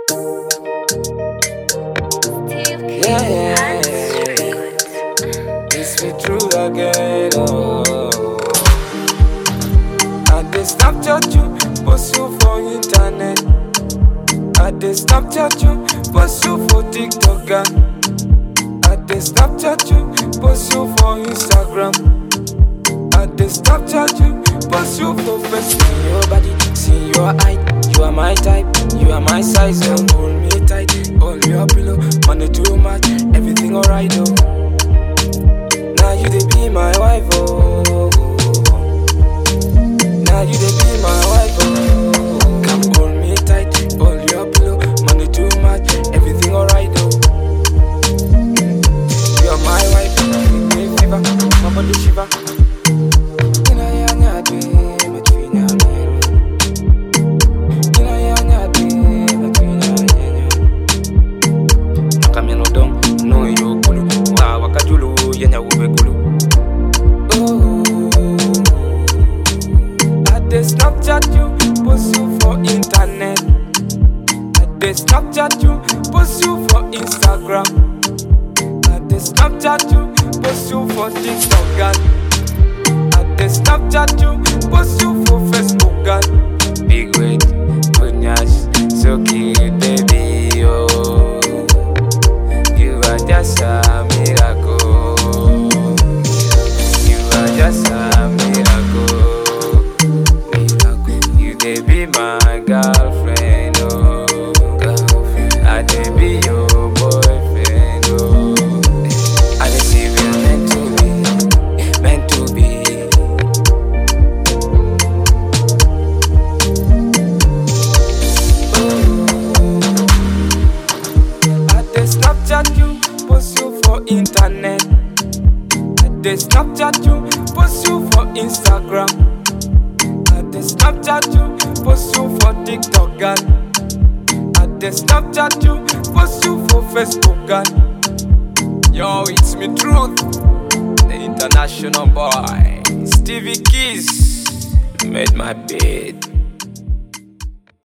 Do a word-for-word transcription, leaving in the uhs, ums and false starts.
Yeah, yeah, it's me true again. Oh, I dey Snapchat you, post you for internet. I dey Snapchat you, post you for TikTok. And I dey Snapchat you, post you for Instagram. I dey Snapchat you, post you for Facebook. See your body, see your height. You are my type, you are my size. Girl, hold me tight, hold your pillow. Money too much, everything alright oh. Now you dey be my wife oh. Now you dey be my wife oh. Come hold me tight, hold your pillow. Money too much, everything alright oh. You are my wife, give me fever, my body shiver. Snapchat you, post you for internet. I dey Snapchat you, post you for Instagram. I dey Snapchat you, post you for TikTok. And I dey Snapchat you, post you for Facebook. And big weight, good nyash, so cute baby oh. You are just a miracle. You are just a miracle. They be my girlfriend, oh, girlfriend. I dey be your boyfriend, oh. I dey see we're meant to be, meant to be. Oh. I dey Snapchat you, post you for internet. I dey Snapchat you, post you for Instagram. I dey Snapchat you, post you for TikTok. And I dey Snapchat you, post you for Facebook. And yo, it's me truth, the international boy Stevie Keys made my bed.